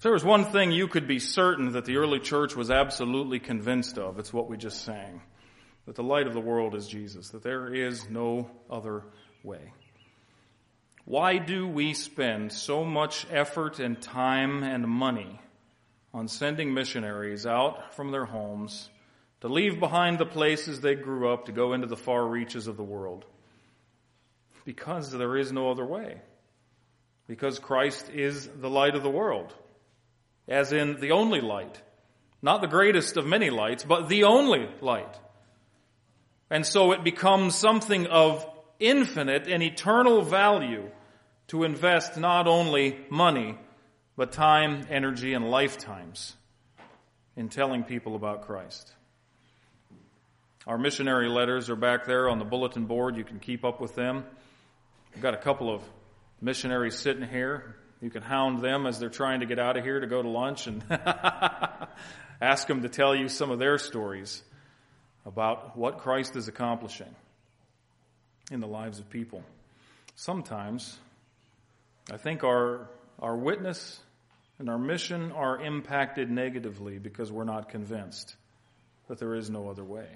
If there was one thing you could be certain that the early church was absolutely convinced of, it's what we just sang. That the light of the world is Jesus. That there is no other way. Why do we spend so much effort and time and money on sending missionaries out from their homes to leave behind the places they grew up to go into the far reaches of the world? Because there is no other way. Because Christ is the light of the world. As in the only light. Not the greatest of many lights, but the only light. And so it becomes something of infinite and eternal value to invest not only money, but time, energy, and lifetimes in telling people about Christ. Our missionary letters are back there on the bulletin board. You can keep up with them. We've got a couple of missionaries sitting here. You can hound them as they're trying to get out of here to go to lunch and ask them to tell you some of their stories about what Christ is accomplishing in the lives of people. Sometimes, I think our witness and our mission are impacted negatively because we're not convinced that there is no other way.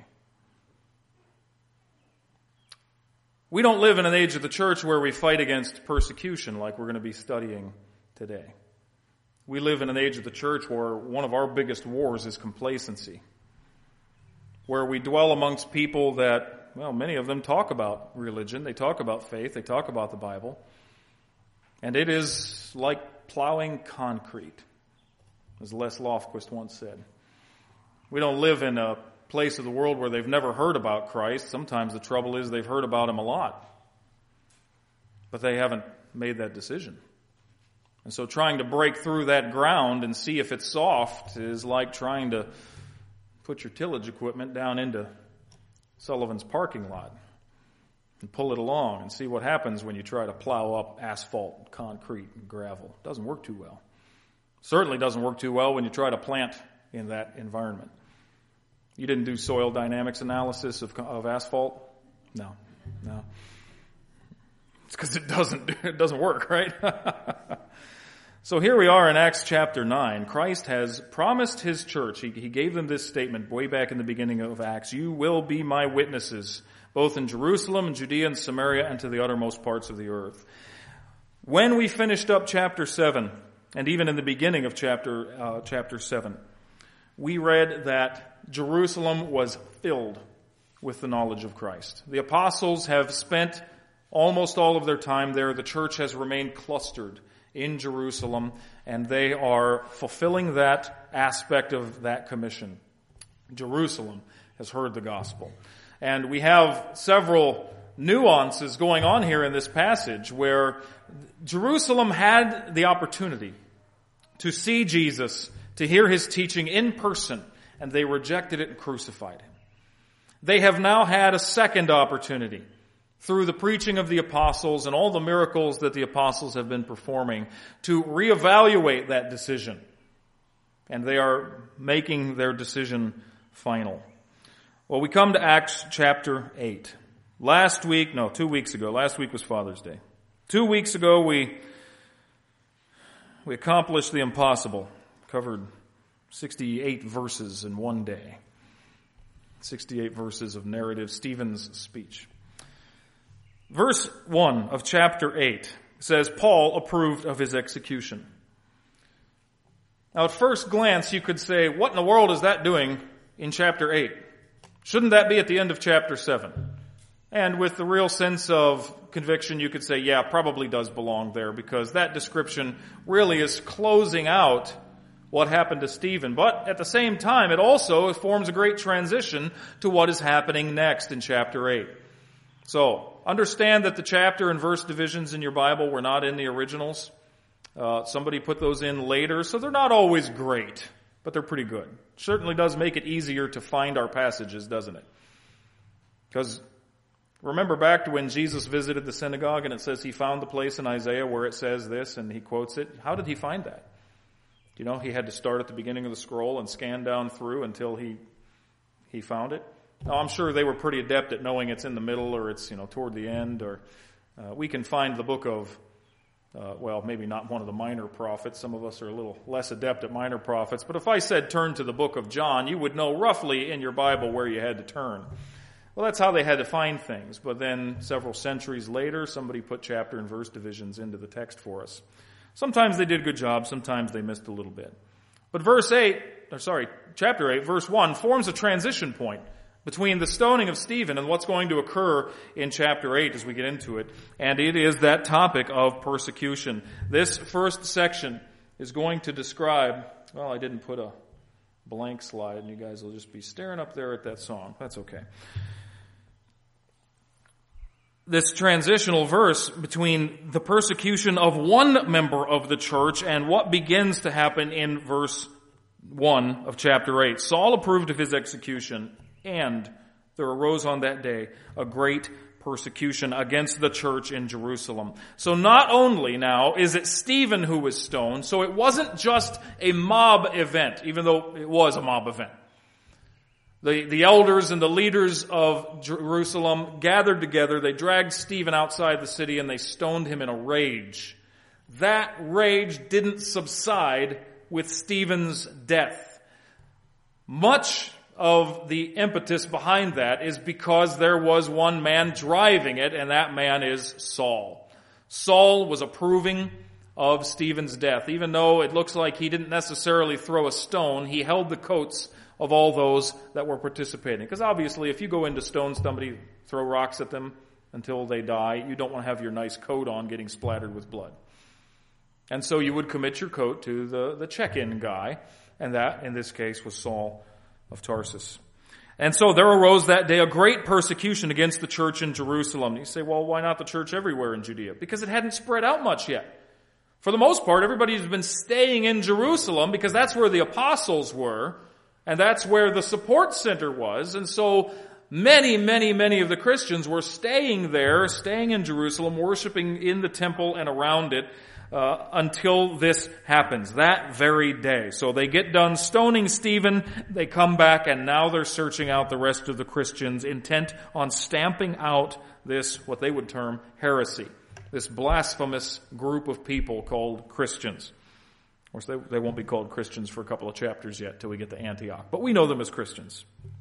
We don't live in an age of the church where we fight against persecution like we're going to be studying today. We live in an age of the church where one of our biggest wars is complacency. Where we dwell amongst people that, well, many of them talk about religion, they talk about faith, they talk about the Bible. And it is like plowing concrete, as Les Lofquist once said. We don't live in a place of the world where they've never heard about Christ. Sometimes the trouble is they've heard about him a lot, but they haven't made that decision. And so trying to break through that ground and see if it's soft is like trying to put your tillage equipment down into Sullivan's parking lot and pull it along and see what happens when you try to plow up asphalt, concrete, and gravel. It doesn't work too well. Certainly doesn't work too well when you try to plant in that environment. You didn't do soil dynamics analysis of asphalt? No. It's because it doesn't work, right? So here we are in Acts chapter 9. Christ has promised his church. He gave them this statement way back in the beginning of Acts. You will be my witnesses, both in Jerusalem and Judea and Samaria and to the uttermost parts of the earth. When we finished up chapter 7, and even in the beginning of chapter 7, we read that Jerusalem was filled with the knowledge of Christ. The apostles have spent almost all of their time there. The church has remained clustered in Jerusalem, and they are fulfilling that aspect of that commission. Jerusalem has heard the gospel. And we have several nuances going on here in this passage where Jerusalem had the opportunity to see Jesus, to hear his teaching in person, and they rejected it and crucified him. They have now had a second opportunity through the preaching of the apostles and all the miracles that the apostles have been performing to reevaluate that decision. And they are making their decision final. Well, we come to Acts chapter 8. 2 weeks ago, last week was Father's Day. 2 weeks ago we accomplished the impossible. Covered 68 verses in one day. 68 verses of narrative, Stephen's speech. Verse 1 of chapter 8 says, Paul approved of his execution. Now at first glance you could say, what in the world is that doing in chapter 8? Shouldn't that be at the end of chapter 7? And with the real sense of conviction you could say, yeah, probably does belong there, because that description really is closing out what happened to Stephen. But at the same time, it also forms a great transition to what is happening next in chapter 8. So, understand that the chapter and verse divisions in your Bible were not in the originals. Somebody put those in later, so they're not always great, but they're pretty good. Certainly does make it easier to find our passages, doesn't it? Because remember back to when Jesus visited the synagogue and it says he found the place in Isaiah where it says this and he quotes it. How did he find that? You know, he had to start at the beginning of the scroll and scan down through until he found it. Now, I'm sure they were pretty adept at knowing it's in the middle or it's, toward the end, or we can find the book of well, maybe not one of the minor prophets. Some of us are a little less adept at minor prophets. But if I said turn to the book of John, you would know roughly in your Bible where you had to turn. Well, that's how they had to find things. But then several centuries later, somebody put chapter and verse divisions into the text for us. Sometimes they did a good job. Sometimes they missed a little bit. But chapter 8, verse 1 forms a transition point between the stoning of Stephen and what's going to occur in chapter 8 as we get into it. And it is that topic of persecution. This first section is going to describe, well, I didn't put a blank slide, and you guys will just be staring up there at that song. That's okay. This transitional verse between the persecution of one member of the church and what begins to happen in verse 1 of chapter 8. Saul approved of his execution, and there arose on that day a great persecution against the church in Jerusalem. So not only now is it Stephen who was stoned, so it wasn't just a mob event, even though it was a mob event. The elders and the leaders of Jerusalem gathered together. They dragged Stephen outside the city and they stoned him in a rage. That rage didn't subside with Stephen's death. Much of the impetus behind that is because there was one man driving it, and that man is Saul. Saul was approving of Stephen's death. Even though it looks like he didn't necessarily throw a stone, he held the coats of all those that were participating. Because obviously, if you go in to stone somebody, throw rocks at them until they die, you don't want to have your nice coat on getting splattered with blood. And so you would commit your coat to the check-in guy, and that, in this case, was Saul of Tarsus. And so there arose that day a great persecution against the church in Jerusalem. You say, well, why not the church everywhere in Judea? Because it hadn't spread out much yet. For the most part, everybody's been staying in Jerusalem because that's where the apostles were, and that's where the support center was. And so many of the Christians were staying there, staying in Jerusalem, worshiping in the temple and around it until this happens, that very day. So they get done stoning Stephen, they come back, and now they're searching out the rest of the Christians, intent on stamping out this, what they would term, heresy, this blasphemous group of people called Christians. Of course, they won't be called Christians for a couple of chapters yet till we get to Antioch. But we know them as Christians.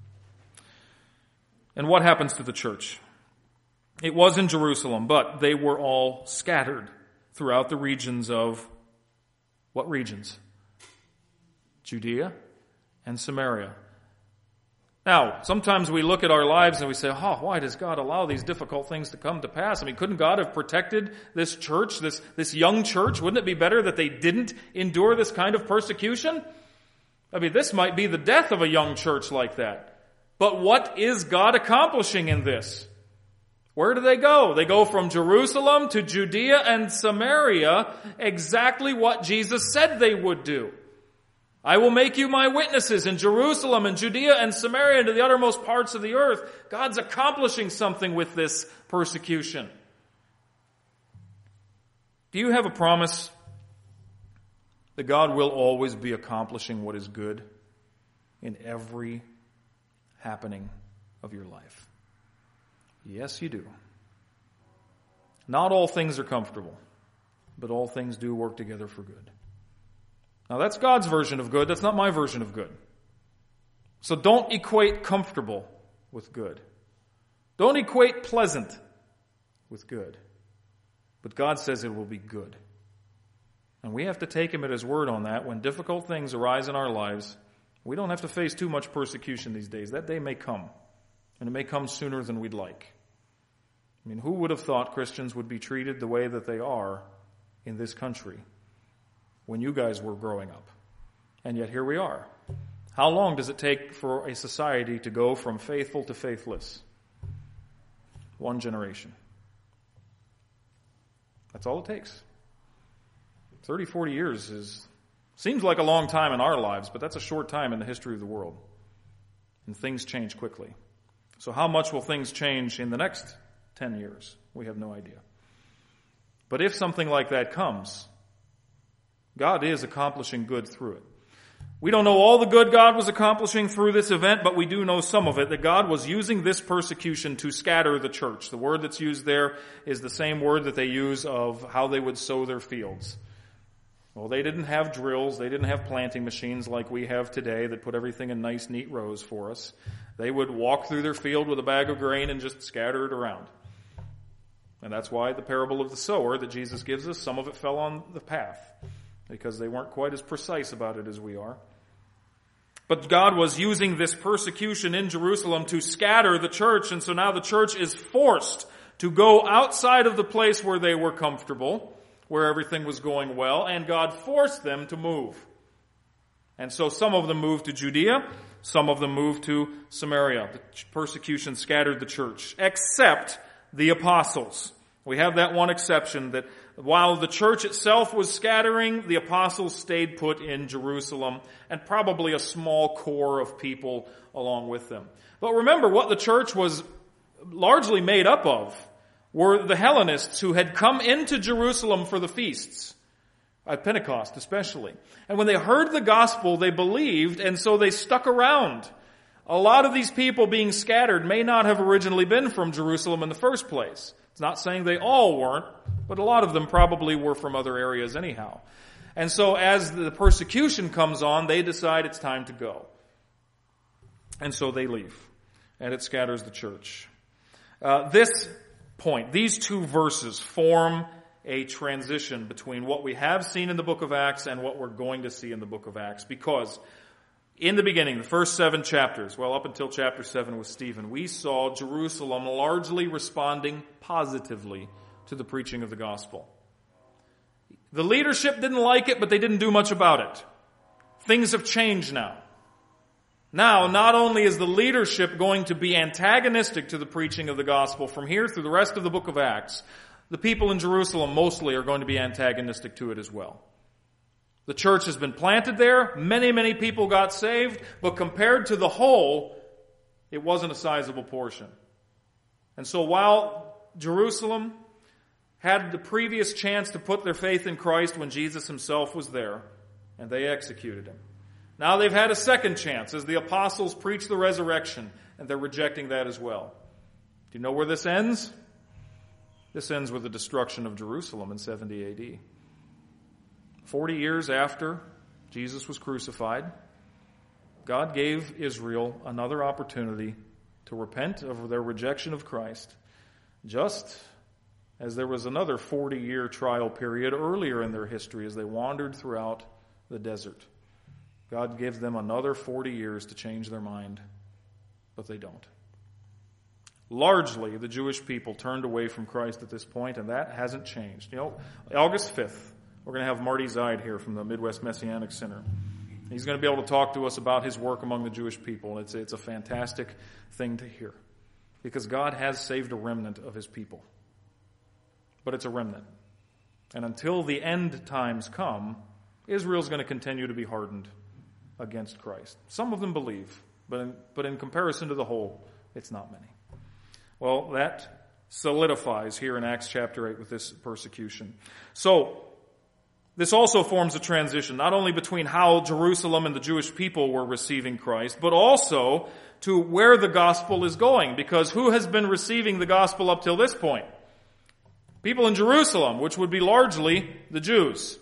And what happens to the church? It was in Jerusalem, but they were all scattered throughout the regions of, what regions? Judea and Samaria. Now, sometimes we look at our lives and we say, why does God allow these difficult things to come to pass? I mean, couldn't God have protected this church, this young church? Wouldn't it be better that they didn't endure this kind of persecution? I mean, this might be the death of a young church like that. But what is God accomplishing in this? Where do they go? They go from Jerusalem to Judea and Samaria, exactly what Jesus said they would do. I will make you my witnesses in Jerusalem and Judea and Samaria and to the uttermost parts of the earth. God's accomplishing something with this persecution. Do you have a promise that God will always be accomplishing what is good in every happening of your life? Yes, you do. Not all things are comfortable, but all things do work together for good. Now that's God's version of good. That's not my version of good. So don't equate comfortable with good. Don't equate pleasant with good. But God says it will be good. And we have to take Him at His word on that. When difficult things arise in our lives, we don't have to face too much persecution these days. That day may come. And it may come sooner than we'd like. I mean, who would have thought Christians would be treated the way that they are in this country when you guys were growing up? And yet here we are. How long does it take for a society to go from faithful to faithless? 1 generation. That's all it takes. 30, 40 years seems like a long time in our lives, but that's a short time in the history of the world. And things change quickly. So how much will things change in the next 10 years? We have no idea. But if something like that comes, God is accomplishing good through it. We don't know all the good God was accomplishing through this event, but we do know some of it, that God was using this persecution to scatter the church. The word that's used there is the same word that they use of how they would sow their fields. Well, they didn't have drills, they didn't have planting machines like we have today that put everything in nice, neat rows for us. They would walk through their field with a bag of grain and just scatter it around. And that's why the parable of the sower that Jesus gives us, some of it fell on the path, because they weren't quite as precise about it as we are. But God was using this persecution in Jerusalem to scatter the church, and so now the church is forced to go outside of the place where they were comfortable, where everything was going well, and God forced them to move. And so some of them moved to Judea, some of them moved to Samaria. The persecution scattered the church, except the apostles. We have that one exception, that while the church itself was scattering, the apostles stayed put in Jerusalem, and probably a small core of people along with them. But remember, what the church was largely made up of were the Hellenists who had come into Jerusalem for the feasts, at Pentecost especially. And when they heard the gospel, they believed, and so they stuck around. A lot of these people being scattered may not have originally been from Jerusalem in the first place. It's not saying they all weren't, but a lot of them probably were from other areas anyhow. And so as the persecution comes on, they decide it's time to go. And so they leave, and it scatters the church. This point, these two verses form a transition between what we have seen in the book of Acts and what we're going to see in the book of Acts, because in the beginning, the first 7 chapters, well, up until chapter 7 with Stephen, we saw Jerusalem largely responding positively to the preaching of the gospel. The leadership didn't like it, but they didn't do much about it. Things have changed now. Now, not only is the leadership going to be antagonistic to the preaching of the gospel from here through the rest of the book of Acts, the people in Jerusalem mostly are going to be antagonistic to it as well. The church has been planted there. Many, many people got saved. But compared to the whole, it wasn't a sizable portion. And so while Jerusalem had the previous chance to put their faith in Christ when Jesus himself was there, and they executed him, now they've had a second chance as the apostles preach the resurrection, and they're rejecting that as well. Do you know where this ends? This ends with the destruction of Jerusalem in 70 A.D. 40 years after Jesus was crucified, God gave Israel another opportunity to repent of their rejection of Christ, just as there was another 40-year trial period earlier in their history as they wandered throughout the desert. God gives them another 40 years to change their mind, but they don't. Largely, the Jewish people turned away from Christ at this point, and that hasn't changed. You know, August 5th, we're going to have Marty Zeid here from the Midwest Messianic Center. He's going to be able to talk to us about his work among the Jewish people. It's a fantastic thing to hear, because God has saved a remnant of his people. But it's a remnant. And until the end times come, Israel's going to continue to be hardened against Christ. Some of them believe, but in comparison to the whole, it's not many. Well, that solidifies here in Acts chapter 8 with this persecution. So, this also forms a transition, not only between how Jerusalem and the Jewish people were receiving Christ, but also to where the gospel is going. Because who has been receiving the gospel up till this point? People in Jerusalem, which would be largely the Jews.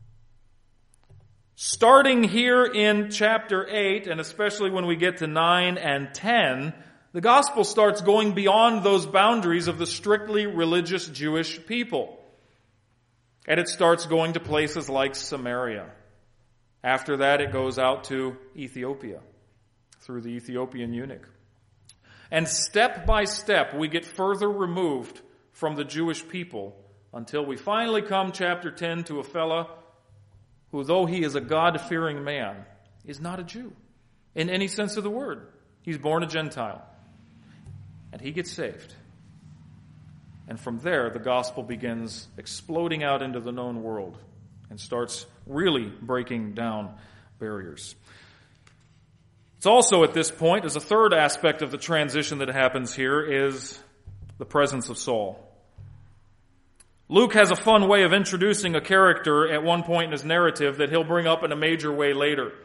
Starting here in chapter 8, and especially when we get to 9 and 10, the gospel starts going beyond those boundaries of the strictly religious Jewish people. And it starts going to places like Samaria. After that, it goes out to Ethiopia through the Ethiopian eunuch. And step by step, we get further removed from the Jewish people until we finally come, chapter 10, to a fella who, though he is a God-fearing man, is not a Jew in any sense of the word. He's born a Gentile. And he gets saved. And from there, the gospel begins exploding out into the known world and starts really breaking down barriers. It's also at this point, as a third aspect of the transition that happens here, is the presence of Saul. Luke has a fun way of introducing a character at one point in his narrative that he'll bring up in a major way later.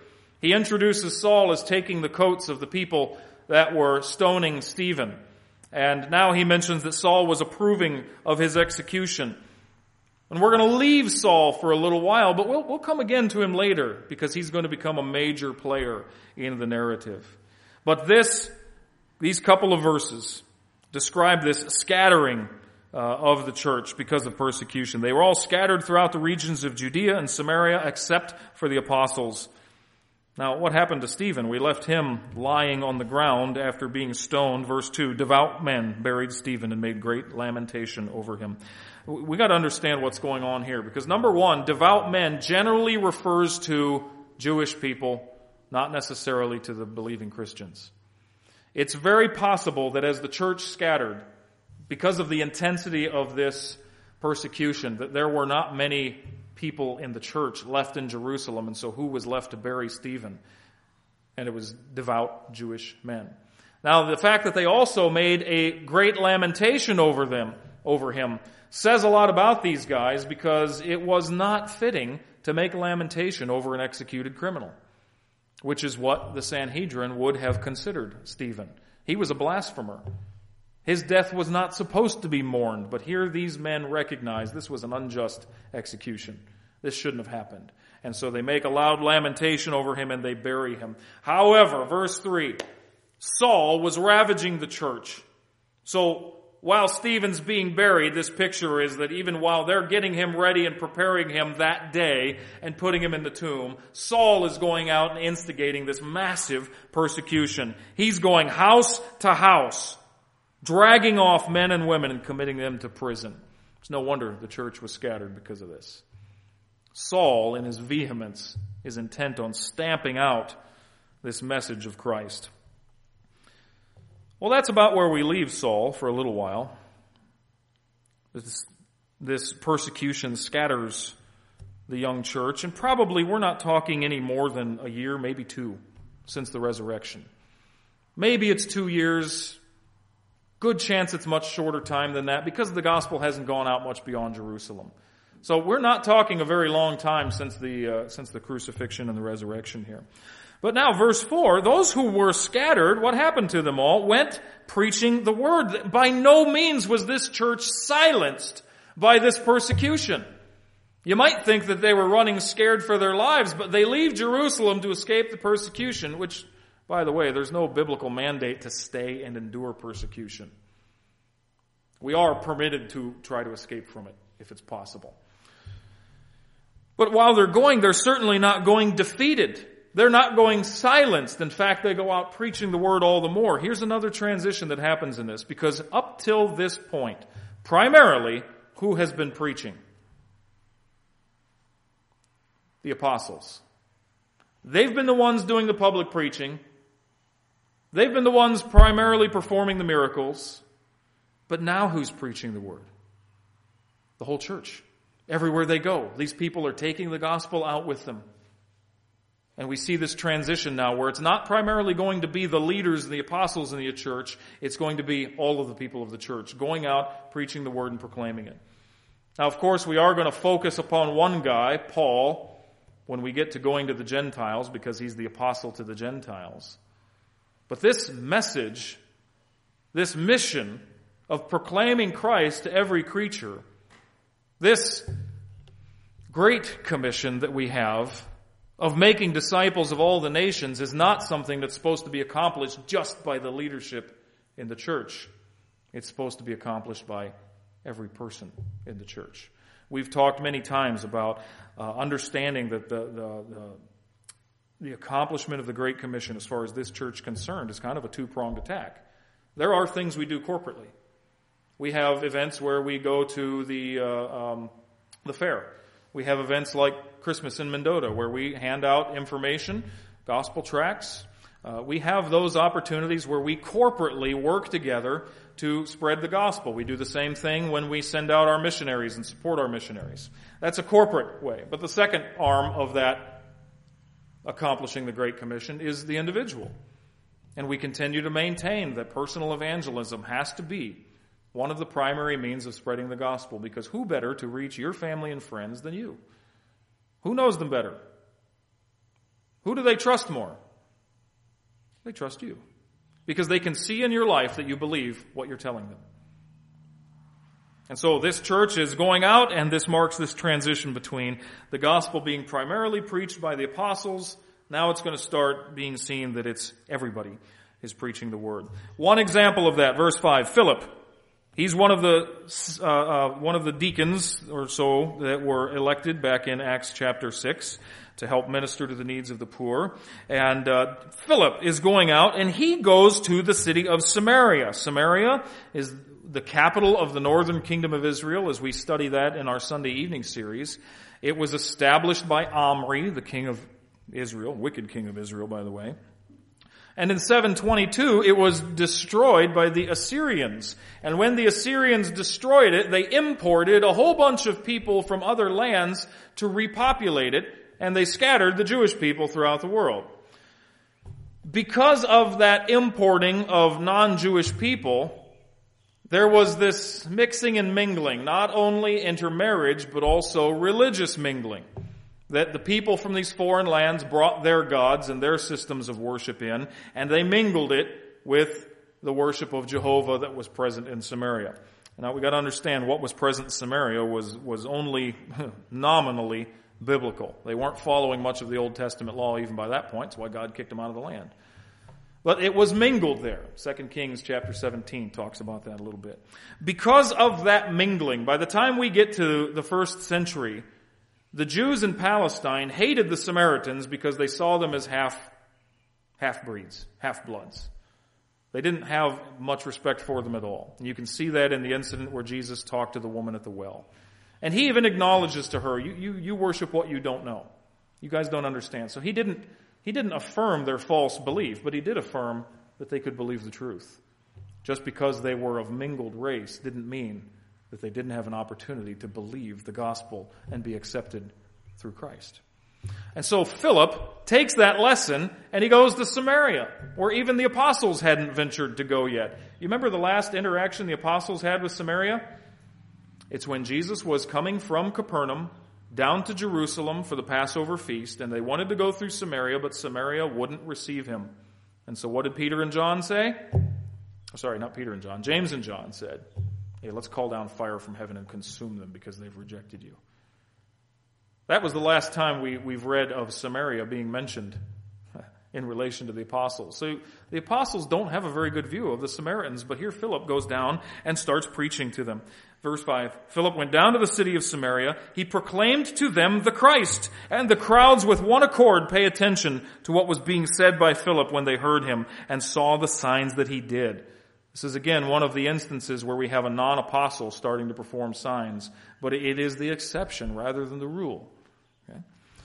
He introduces Saul as taking the coats of the people that were stoning Stephen. And now he mentions that Saul was approving of his execution. And we're going to leave Saul for a little while, but we'll come again to him later because he's going to become a major player in the narrative. But these couple of verses describe this scattering of the church because of persecution. They were all scattered throughout the regions of Judea and Samaria except for the apostles. Now, what happened to Stephen? We left him lying on the ground after being stoned. Verse 2, devout men buried Stephen and made great lamentation over him. We got to understand what's going on here because number one, devout men generally refers to Jewish people, not necessarily to the believing Christians. It's very possible that as the church scattered, because of the intensity of this persecution, that there were not many people in the church left in Jerusalem, and so who was left to bury Stephen? And it was devout Jewish men. Now, the fact that they also made a great lamentation over him, says a lot about these guys because it was not fitting to make lamentation over an executed criminal, which is what the Sanhedrin would have considered Stephen. He was a blasphemer. His death was not supposed to be mourned, but here these men recognize this was an unjust execution. This shouldn't have happened. And so they make a loud lamentation over him and they bury him. However, verse 3, Saul was ravaging the church. So while Stephen's being buried, this picture is that even while they're getting him ready and preparing him that day and putting him in the tomb, Saul is going out and instigating this massive persecution. He's going house to house, dragging off men and women and committing them to prison. It's no wonder the church was scattered because of this. Saul, in his vehemence, is intent on stamping out this message of Christ. Well, that's about where we leave Saul for a little while. This persecution scatters the young church, and probably we're not talking any more than a year, maybe 2, since the resurrection. Maybe it's 2 years. Good chance it's much shorter time than that because the gospel hasn't gone out much beyond Jerusalem. So we're not talking a very long time since the crucifixion and the resurrection here. But now verse 4, those who were scattered, what happened to them all? Went preaching the word. By no means was this church silenced by this persecution. You might think that they were running scared for their lives, but they leave Jerusalem to escape the persecution, which, by the way, there's no biblical mandate to stay and endure persecution. We are permitted to try to escape from it if it's possible. But while they're going, they're certainly not going defeated. They're not going silenced. In fact, they go out preaching the word all the more. Here's another transition that happens in this, because up till this point, primarily, who has been preaching? The apostles. They've been the ones doing the public preaching. They've been the ones primarily performing the miracles. But now who's preaching the word? The whole church. Everywhere they go, these people are taking the gospel out with them. And we see this transition now where it's not primarily going to be the leaders and the apostles in the church. It's going to be all of the people of the church going out, preaching the word and proclaiming it. Now, of course, we are going to focus upon one guy, Paul, when we get to going to the Gentiles, because he's the apostle to the Gentiles. But this message, this mission of proclaiming Christ to every creature, this great commission that we have of making disciples of all the nations is not something that's supposed to be accomplished just by the leadership in the church. It's supposed to be accomplished by every person in the church. We've talked many times about understanding that the accomplishment of the Great Commission as far as this church is concerned is kind of a two-pronged attack. There are things we do corporately. We have events where we go to the fair. We have events like Christmas in Mendota where we hand out information, gospel tracts. We have those opportunities where we corporately work together to spread the gospel. We do the same thing when we send out our missionaries and support our missionaries. That's a corporate way. But the second arm of that accomplishing the Great Commission is the individual. And we continue to maintain that personal evangelism has to be one of the primary means of spreading the gospel, because who better to reach your family and friends than you? Who knows them better? Who do they trust more? They trust you. Because they can see in your life that you believe what you're telling them. And so this church is going out, and this marks this transition between the gospel being primarily preached by the apostles. Now it's going to start being seen that it's everybody is preaching the word. One example of that, verse 5, Philip. He's one of the deacons or so that were elected back in Acts chapter 6 to help minister to the needs of the poor. And Philip is going out, and he goes to the city of Samaria. Samaria is the capital of the northern kingdom of Israel, as we study that in our Sunday evening series. It was established by Omri, the king of Israel, wicked king of Israel, by the way. And in 722, it was destroyed by the Assyrians. And when the Assyrians destroyed it, they imported a whole bunch of people from other lands to repopulate it, and they scattered the Jewish people throughout the world. Because of that importing of non-Jewish people, there was this mixing and mingling, not only intermarriage, but also religious mingling. That the people from these foreign lands brought their gods and their systems of worship in, and they mingled it with the worship of Jehovah that was present in Samaria. Now we got to understand what was present in Samaria was only nominally biblical. They weren't following much of the Old Testament law even by that point. That's why God kicked them out of the land. But it was mingled there. 2 Kings chapter 17 talks about that a little bit. Because of that mingling, by the time we get to the first century, the Jews in Palestine hated the Samaritans because they saw them as half-breeds, half-bloods. They didn't have much respect for them at all. And you can see that in the incident where Jesus talked to the woman at the well. And he even acknowledges to her, you worship what you don't know. You guys don't understand. So he didn't affirm their false belief, but he did affirm that they could believe the truth. Just because they were of mingled race didn't mean that they didn't have an opportunity to believe the gospel and be accepted through Christ. And so Philip takes that lesson and he goes to Samaria, where even the apostles hadn't ventured to go yet. You remember the last interaction the apostles had with Samaria? It's when Jesus was coming from Capernaum down to Jerusalem for the Passover feast, and they wanted to go through Samaria, but Samaria wouldn't receive him. And so what did Peter and John say? Sorry, not Peter and John. James and John said, hey, let's call down fire from heaven and consume them because they've rejected you. That was the last time we've read of Samaria being mentioned in relation to the apostles. So the apostles don't have a very good view of the Samaritans, but here Philip goes down and starts preaching to them. Verse 5, Philip went down to the city of Samaria. He proclaimed to them the Christ, and the crowds with one accord pay attention to what was being said by Philip when they heard him and saw the signs that he did. This is again one of the instances where we have a non-apostle starting to perform signs, but it is the exception rather than the rule. Okay?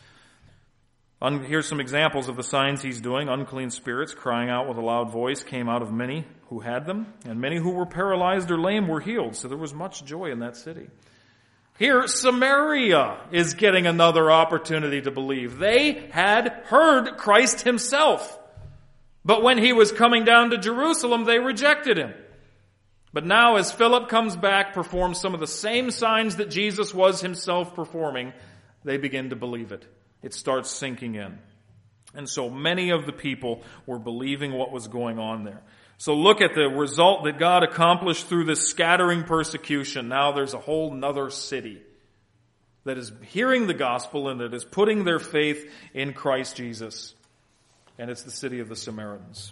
Here's some examples of the signs he's doing. Unclean spirits, crying out with a loud voice, came out of many who had them, and many who were paralyzed or lame were healed. So there was much joy in that city. Here, Samaria is getting another opportunity to believe. They had heard Christ himself. But when he was coming down to Jerusalem, they rejected him. But now as Philip comes back, performs some of the same signs that Jesus was himself performing, they begin to believe it. It starts sinking in. And so many of the people were believing what was going on there. So look at the result that God accomplished through this scattering persecution. Now there's a whole nother city that is hearing the gospel and that is putting their faith in Christ Jesus. And it's the city of the Samaritans.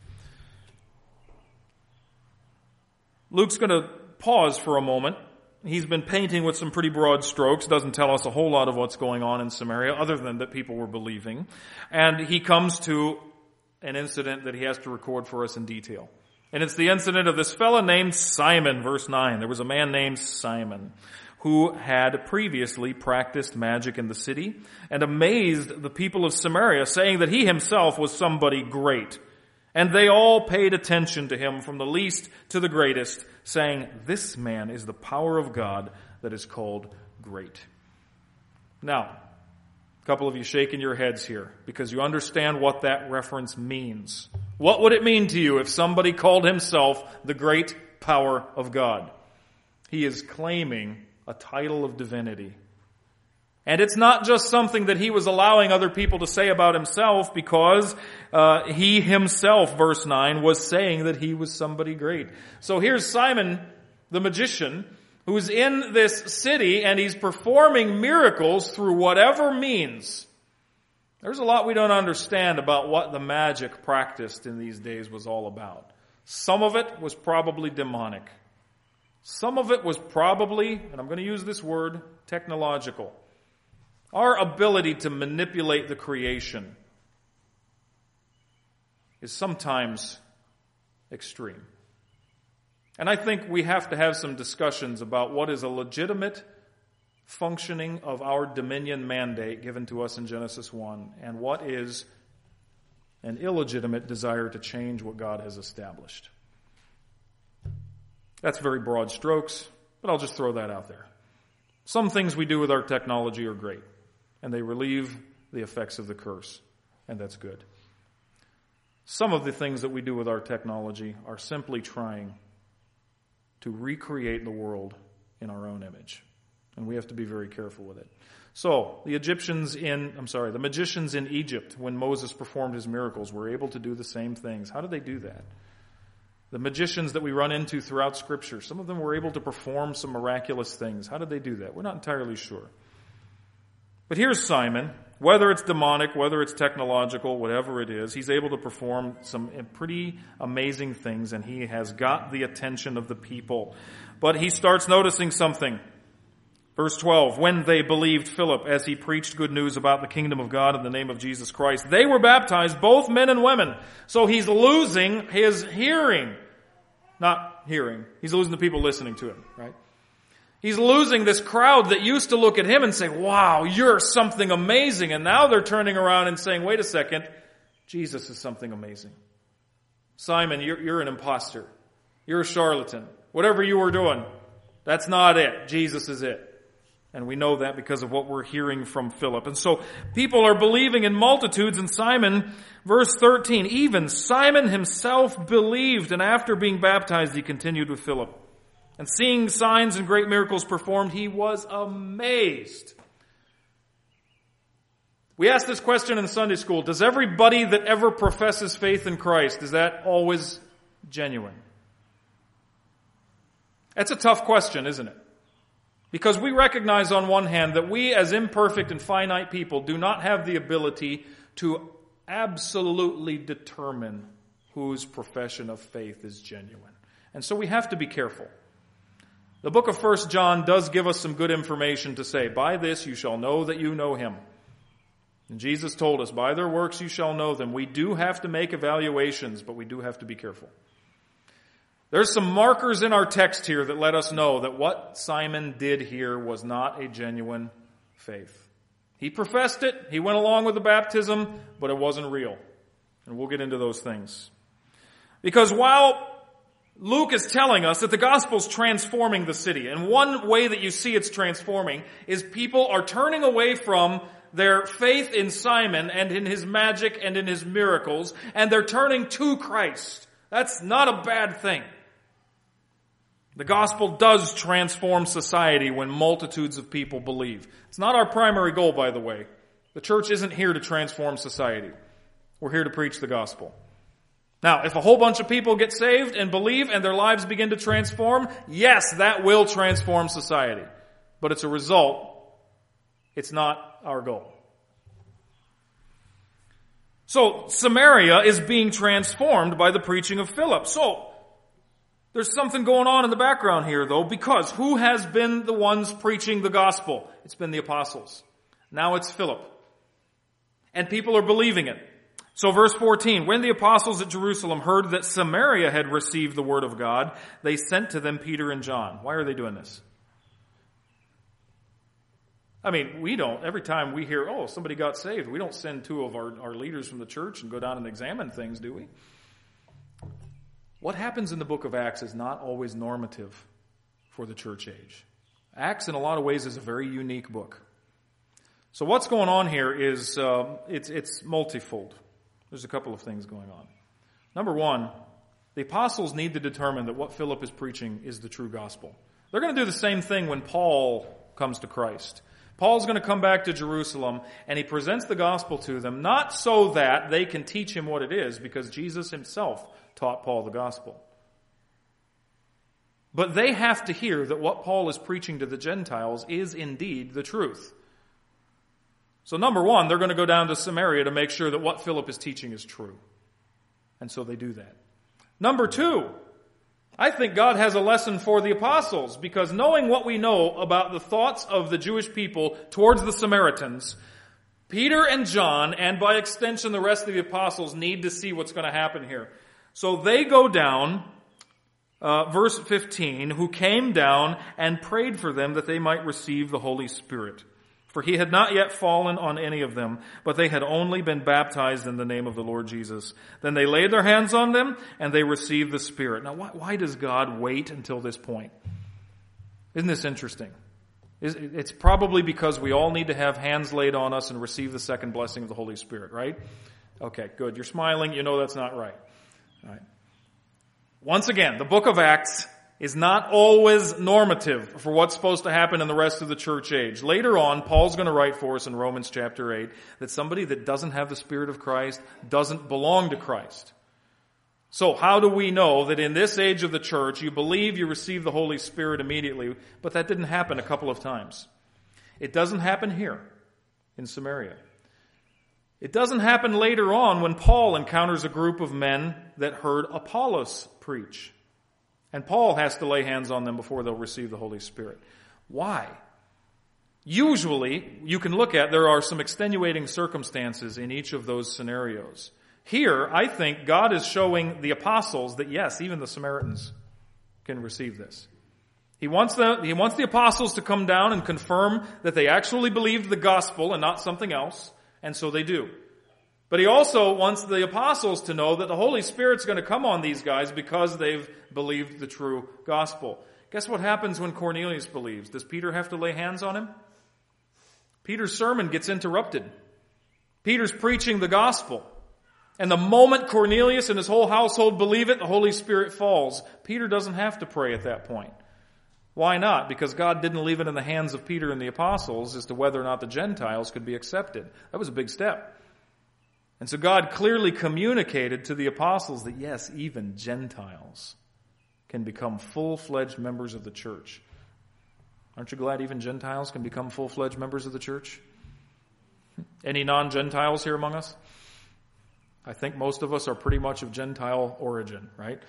Luke's going to pause for a moment. He's been painting with some pretty broad strokes, doesn't tell us a whole lot of what's going on in Samaria, other than that people were believing. And he comes to an incident that he has to record for us in detail. And it's the incident of this fellow named Simon, verse 9. There was a man named Simon who had previously practiced magic in the city and amazed the people of Samaria, saying that he himself was somebody great. And they all paid attention to him from the least to the greatest, saying, this man is the power of God that is called great. Now, a couple of you shaking your heads here because you understand what that reference means. What would it mean to you if somebody called himself the great power of God? He is claiming a title of divinity. And it's not just something that he was allowing other people to say about himself, because he himself, verse 9, was saying that he was somebody great. So here's Simon the magician, who's in this city, and he's performing miracles through whatever means. There's a lot we don't understand about what the magic practiced in these days was all about. Some of it was probably demonic. Some of it was probably, and I'm going to use this word, technological. Our ability to manipulate the creation is sometimes extreme. And I think we have to have some discussions about what is a legitimate functioning of our dominion mandate given to us in Genesis 1, and what is an illegitimate desire to change what God has established. That's very broad strokes, but I'll just throw that out there. Some things we do with our technology are great, and they relieve the effects of the curse, and that's good. Some of the things that we do with our technology are simply trying to recreate the world in our own image, and we have to be very careful with it. So, the magicians in Egypt, when Moses performed his miracles, were able to do the same things. How did they do that? The magicians that we run into throughout Scripture, some of them were able to perform some miraculous things. How did they do that? We're not entirely sure. But here's Simon. Whether it's demonic, whether it's technological, whatever it is, he's able to perform some pretty amazing things, and he has got the attention of the people. But he starts noticing something. Verse 12, when they believed Philip as he preached good news about the kingdom of God in the name of Jesus Christ, they were baptized, both men and women. So he's losing his hearing. Not hearing. He's losing the people listening to him, right? He's losing this crowd that used to look at him and say, wow, you're something amazing. And now they're turning around and saying, wait a second, Jesus is something amazing. Simon, you're an imposter. You're a charlatan. Whatever you were doing, that's not it. Jesus is it. And we know that because of what we're hearing from Philip. And so people are believing in multitudes. And Simon, verse 13, even Simon himself believed. And after being baptized, he continued with Philip. And seeing signs and great miracles performed, he was amazed. We asked this question in Sunday school. Does everybody that ever professes faith in Christ, is that always genuine? That's a tough question, isn't it? Because we recognize on one hand that we as imperfect and finite people do not have the ability to absolutely determine whose profession of faith is genuine. And so we have to be careful. The book of 1 John does give us some good information to say, by this you shall know that you know him. And Jesus told us, by their works you shall know them. We do have to make evaluations, but we do have to be careful. There's some markers in our text here that let us know that what Simon did here was not a genuine faith. He professed it, he went along with the baptism, but it wasn't real. And we'll get into those things. Because while Luke is telling us that the gospel's transforming the city, and one way that you see it's transforming is people are turning away from their faith in Simon and in his magic and in his miracles, and they're turning to Christ. That's not a bad thing. The gospel does transform society when multitudes of people believe. It's not our primary goal, by the way. The church isn't here to transform society. We're here to preach the gospel. Now, if a whole bunch of people get saved and believe and their lives begin to transform, yes, that will transform society. But it's a result. It's not our goal. So, Samaria is being transformed by the preaching of Philip. So, there's something going on in the background here, though, because who has been the ones preaching the gospel? It's been the apostles. Now it's Philip. And people are believing it. So verse 14, when the apostles at Jerusalem heard that Samaria had received the word of God, they sent to them Peter and John. Why are they doing this? I mean, we don't. Every time we hear, oh, somebody got saved, we don't send two of our leaders from the church and go down and examine things, do we? What happens in the book of Acts is not always normative for the church age. Acts, in a lot of ways, is a very unique book. So what's going on here is it's multifold. There's a couple of things going on. Number one, the apostles need to determine that what Philip is preaching is the true gospel. They're going to do the same thing when Paul comes to Christ. Paul's going to come back to Jerusalem, and he presents the gospel to them, not so that they can teach him what it is, because Jesus himself taught Paul the gospel. But they have to hear that what Paul is preaching to the Gentiles is indeed the truth. So number one, they're going to go down to Samaria to make sure that what Philip is teaching is true. And so they do that. Number two, I think God has a lesson for the apostles, because knowing what we know about the thoughts of the Jewish people towards the Samaritans, Peter and John, and by extension the rest of the apostles, need to see what's going to happen here. So they go down, verse 15, who came down and prayed for them that they might receive the Holy Spirit. For he had not yet fallen on any of them, but they had only been baptized in the name of the Lord Jesus. Then they laid their hands on them, and they received the Spirit. Now, why does God wait until this point? Isn't this interesting? It's probably because we all need to have hands laid on us and receive the second blessing of the Holy Spirit, right? Okay, good. You're smiling. You know that's not right. All right. Once again, the book of Acts is not always normative for what's supposed to happen in the rest of the church age. Later on, Paul's going to write for us in Romans chapter 8 that somebody that doesn't have the Spirit of Christ doesn't belong to Christ. So how do we know that in this age of the church you believe you receive the Holy Spirit immediately, but that didn't happen a couple of times? It doesn't happen here in Samaria. It doesn't happen later on when Paul encounters a group of men that heard Apollos preach. And Paul has to lay hands on them before they'll receive the Holy Spirit. Why? Usually, you can look at, there are some extenuating circumstances in each of those scenarios. Here, I think God is showing the apostles that yes, even the Samaritans can receive this. He wants the apostles to come down and confirm that they actually believed the gospel and not something else, and so they do. But he also wants the apostles to know that the Holy Spirit's going to come on these guys because they've believed the true gospel. Guess what happens when Cornelius believes? Does Peter have to lay hands on him? Peter's sermon gets interrupted. Peter's preaching the gospel. And the moment Cornelius and his whole household believe it, the Holy Spirit falls. Peter doesn't have to pray at that point. Why not? Because God didn't leave it in the hands of Peter and the apostles as to whether or not the Gentiles could be accepted. That was a big step. And so God clearly communicated to the apostles that yes, even Gentiles can become full-fledged members of the church. Aren't you glad even Gentiles can become full-fledged members of the church? Any non-Gentiles here among us? I think most of us are pretty much of Gentile origin, right?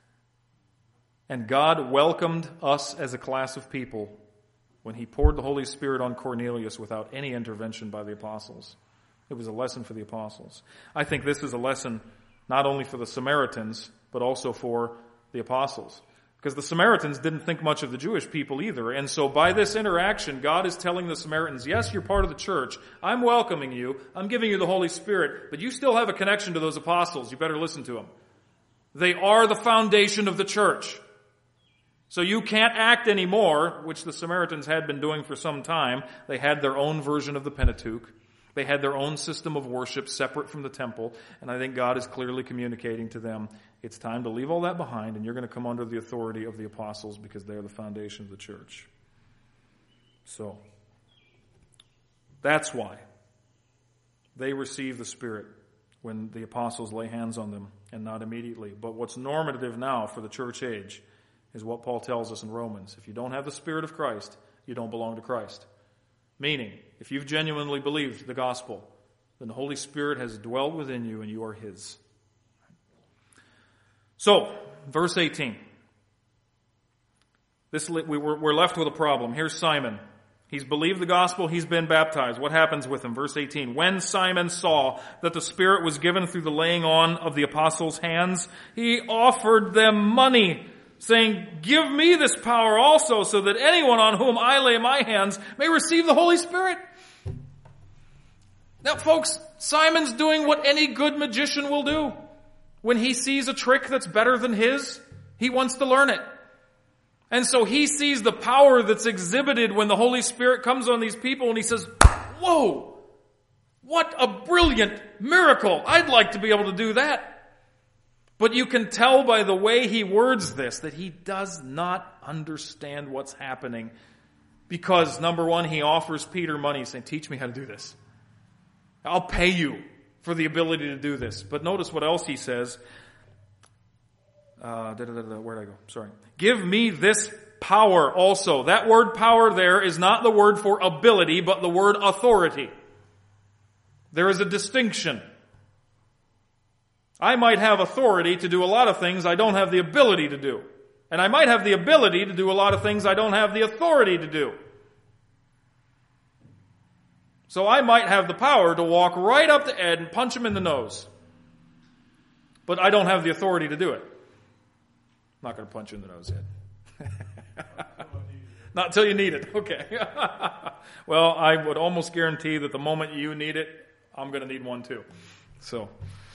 And God welcomed us as a class of people when he poured the Holy Spirit on Cornelius without any intervention by the apostles. It was a lesson for the apostles. I think this is a lesson not only for the Samaritans, but also for the apostles. Because the Samaritans didn't think much of the Jewish people either. And so by this interaction, God is telling the Samaritans, yes, you're part of the church. I'm welcoming you. I'm giving you the Holy Spirit. But you still have a connection to those apostles. You better listen to them. They are the foundation of the church. So you can't act anymore, which the Samaritans had been doing for some time. They had their own version of the Pentateuch. They had their own system of worship separate from the temple, and I think God is clearly communicating to them, it's time to leave all that behind, and you're going to come under the authority of the apostles because they're the foundation of the church. So, that's why they receive the Spirit when the apostles lay hands on them, and not immediately. But what's normative now for the church age is what Paul tells us in Romans. If you don't have the Spirit of Christ, you don't belong to Christ. Meaning, if you've genuinely believed the gospel, then the Holy Spirit has dwelled within you and you are his. So, verse 18. We're left with a problem. Here's Simon. He's believed the gospel. He's been baptized. What happens with him? Verse 18. When Simon saw that the Spirit was given through the laying on of the apostles' hands, he offered them money, saying, give me this power also, so that anyone on whom I lay my hands may receive the Holy Spirit. Now, folks, Simon's doing what any good magician will do. When he sees a trick that's better than his, he wants to learn it. And so he sees the power that's exhibited when the Holy Spirit comes on these people, and he says, whoa, what a brilliant miracle. I'd like to be able to do that. But you can tell by the way he words this that he does not understand what's happening. Because, number one, he offers Peter money, saying, teach me how to do this. I'll pay you for the ability to do this. But notice what else he says. Where'd I go? Sorry. Give me this power also. That word power there is not the word for ability, but the word authority. There is a distinction. I might have authority to do a lot of things I don't have the ability to do. And I might have the ability to do a lot of things I don't have the authority to do. So I might have the power to walk right up to Ed and punch him in the nose. But I don't have the authority to do it. I'm not going to punch you in the nose, Ed. Not until you need it. Okay. Well, I would almost guarantee that the moment you need it, I'm going to need one too. So,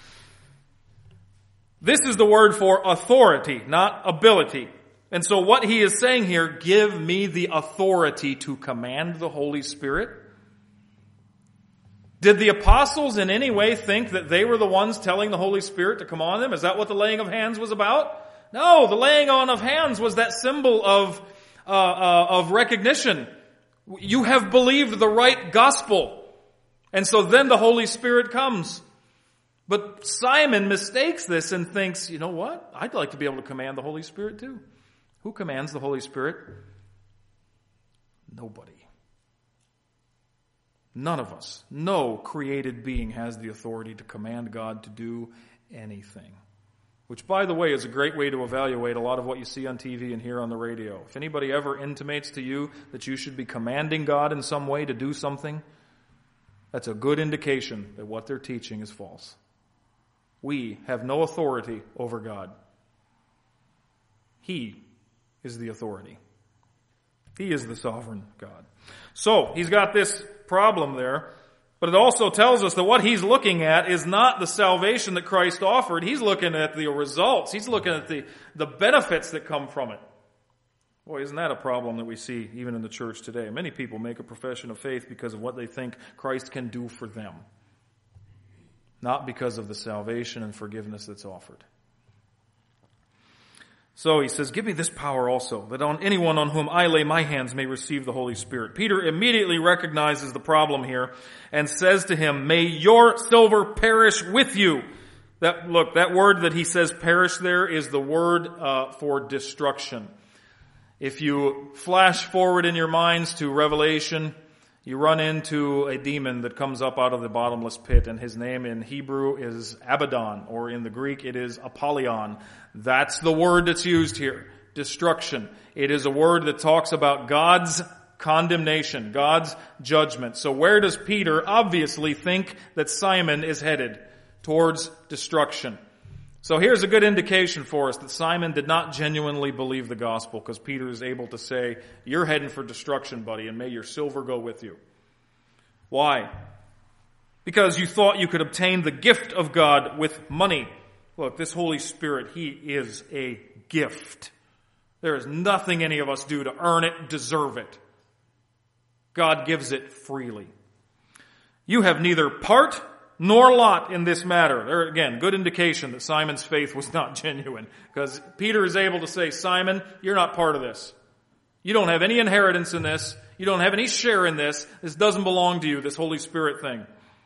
this is the word for authority, not ability. And so what he is saying here, give me the authority to command the Holy Spirit. Did the apostles in any way think that they were the ones telling the Holy Spirit to come on them? Is that what the laying of hands was about? No, the laying on of hands was that symbol of recognition. You have believed the right gospel. And so then the Holy Spirit comes. But Simon mistakes this and thinks, you know what? I'd like to be able to command the Holy Spirit too. Who commands the Holy Spirit? Nobody. None of us. No created being has the authority to command God to do anything. Which, by the way, is a great way to evaluate a lot of what you see on TV and hear on the radio. If anybody ever intimates to you that you should be commanding God in some way to do something, that's a good indication that what they're teaching is false. We have no authority over God. He is the authority. He is the sovereign God. So, he's got this problem there, but it also tells us that what he's looking at is not the salvation that Christ offered. He's looking at the results. He's looking at the benefits that come from it. Boy, isn't that a problem that we see even in the church today? Many people make a profession of faith because of what they think Christ can do for them, not because of the salvation and forgiveness that's offered. So he says, give me this power also, that on anyone on whom I lay my hands may receive the Holy Spirit. Peter immediately recognizes the problem here and says to him, may your silver perish with you. That word that he says perish there is the word for destruction. If you flash forward in your minds to Revelation, you run into a demon that comes up out of the bottomless pit, and his name in Hebrew is Abaddon, or in the Greek it is Apollyon. That's the word that's used here, destruction. It is a word that talks about God's condemnation, God's judgment. So where does Peter obviously think that Simon is headed? Towards destruction. So here's a good indication for us that Simon did not genuinely believe the gospel, because Peter is able to say, you're heading for destruction, buddy, and may your silver go with you. Why? Because you thought you could obtain the gift of God with money. Look, this Holy Spirit, He is a gift. There is nothing any of us do to earn it, deserve it. God gives it freely. You have neither part nor lot in this matter. There, again, good indication that Simon's faith was not genuine, because Peter is able to say, Simon, you're not part of this. You don't have any inheritance in this. You don't have any share in this. This doesn't belong to you, this Holy Spirit thing.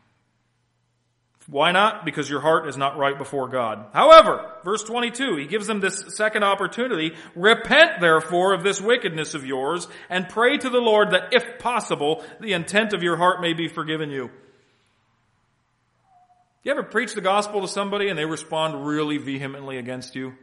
Why not? Because your heart is not right before God. However, verse 22, he gives them this second opportunity. Repent, therefore, of this wickedness of yours, and pray to the Lord that, if possible, the intent of your heart may be forgiven you. You ever preach the gospel to somebody and they respond really vehemently against you?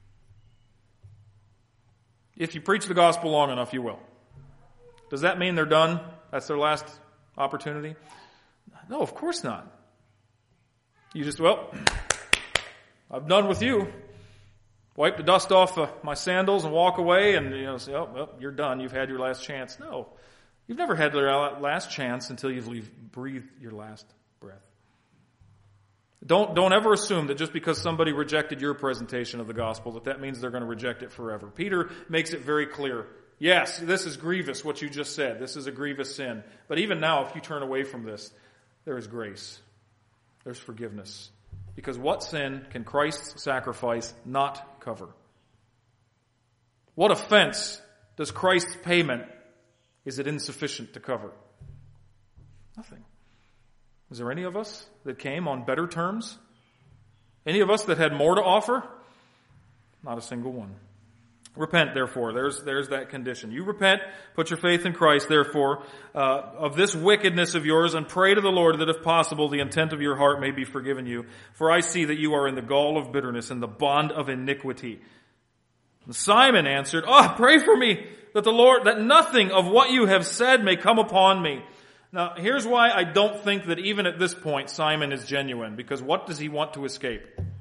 If you preach the gospel long enough, you will. Does that mean they're done? That's their last opportunity? No, of course not. You just, I'm done with you. Wipe the dust off my sandals and walk away and, say, you're done. You've had your last chance. No. You've never had your last chance until you've breathed your last breath. Don't ever assume that just because somebody rejected your presentation of the gospel that means they're going to reject it forever. Peter makes it very clear. Yes, this is grievous, what you just said. This is a grievous sin. But even now, if you turn away from this, there is grace. There's forgiveness. Because what sin can Christ's sacrifice not cover? What offense does Christ's payment Is it insufficient to cover? Nothing. Is there any of us that came on better terms? Any of us that had more to offer? Not a single one. Repent, therefore. There's that condition. You repent, put your faith in Christ, therefore, of this wickedness of yours, and pray to the Lord that if possible the intent of your heart may be forgiven you. For I see that you are in the gall of bitterness and the bond of iniquity. And Simon answered, pray for me that nothing of what you have said may come upon me. Now, here's why I don't think that even at this point Simon is genuine, because what does he want to escape?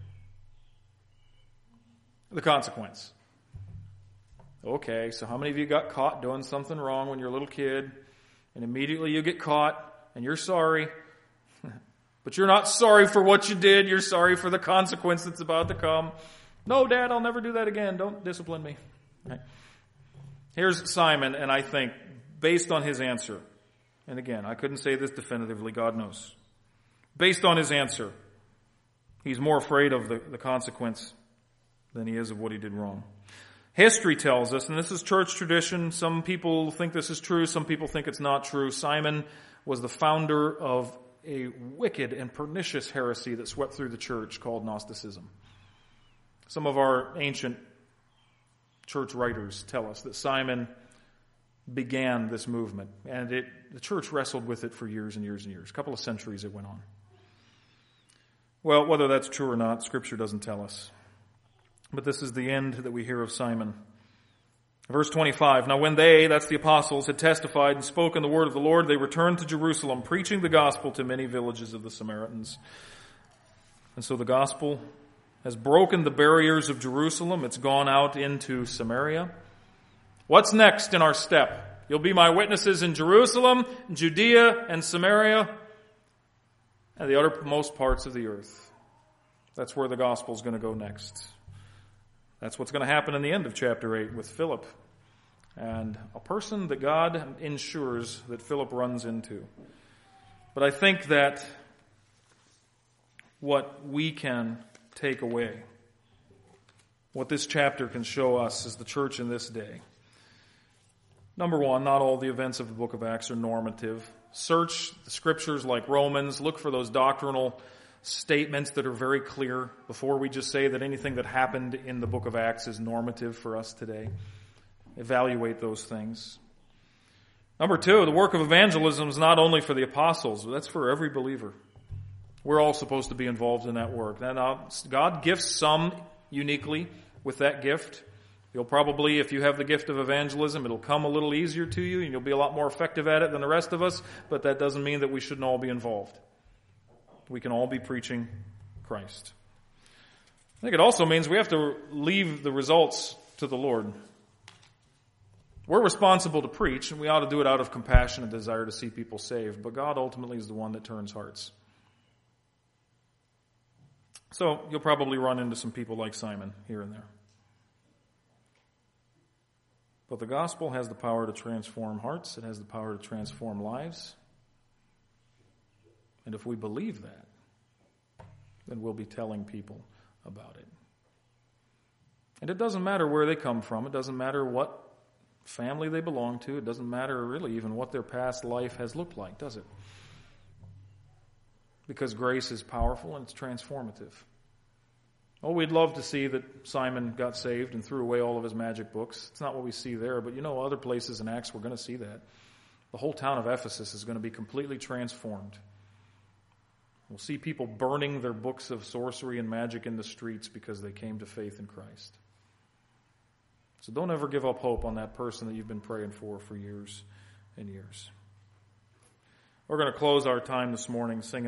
The consequence. Okay, so how many of you got caught doing something wrong when you're a little kid, and immediately you get caught, and you're sorry, but you're not sorry for what you did, you're sorry for the consequence that's about to come. No, Dad, I'll never do that again. Don't discipline me. Right. Here's Simon, and I think, based on his answer, and again, I couldn't say this definitively, God knows. Based on his answer, he's more afraid of the consequence than he is of what he did wrong. History tells us, and this is church tradition, some people think this is true, some people think it's not true. Simon was the founder of a wicked and pernicious heresy that swept through the church called Gnosticism. Some of our ancient church writers tell us that Simon began this movement, and the church wrestled with it for years and years and years. A couple of centuries it went on. Well, whether that's true or not, Scripture doesn't tell us. But this is the end that we hear of Simon. Verse 25, now when they, that's the apostles, had testified and spoken the word of the Lord, they returned to Jerusalem, preaching the gospel to many villages of the Samaritans. And so the gospel has broken the barriers of Jerusalem. It's gone out into Samaria. What's next in our step? You'll be my witnesses in Jerusalem, Judea, and Samaria, and the uttermost parts of the earth. That's where the gospel is going to go next. That's what's going to happen in the end of chapter 8 with Philip and a person that God ensures that Philip runs into. But I think that what we can take away, what this chapter can show us as the church in this day. Number one, not all the events of the book of Acts are normative. Search the scriptures like Romans. Look for those doctrinal statements that are very clear before we just say that anything that happened in the book of Acts is normative for us today. Evaluate those things. Number two, the work of evangelism is not only for the apostles, but that's for every believer. We're all supposed to be involved in that work. Now, God gifts some uniquely with that gift. You'll probably, if you have the gift of evangelism, it'll come a little easier to you and you'll be a lot more effective at it than the rest of us, but that doesn't mean that we shouldn't all be involved. We can all be preaching Christ. I think it also means we have to leave the results to the Lord. We're responsible to preach, and we ought to do it out of compassion and desire to see people saved, but God ultimately is the one that turns hearts. So you'll probably run into some people like Simon here and there. But the gospel has the power to transform hearts. It has the power to transform lives. And if we believe that, then we'll be telling people about it. And it doesn't matter where they come from. It doesn't matter what family they belong to. It doesn't matter really even what their past life has looked like, does it? Because grace is powerful and it's transformative. Oh, we'd love to see that Simon got saved and threw away all of his magic books. It's not what we see there, but other places in Acts we're going to see that. The whole town of Ephesus is going to be completely transformed. We'll see people burning their books of sorcery and magic in the streets because they came to faith in Christ. So don't ever give up hope on that person that you've been praying for years and years. We're going to close our time this morning singing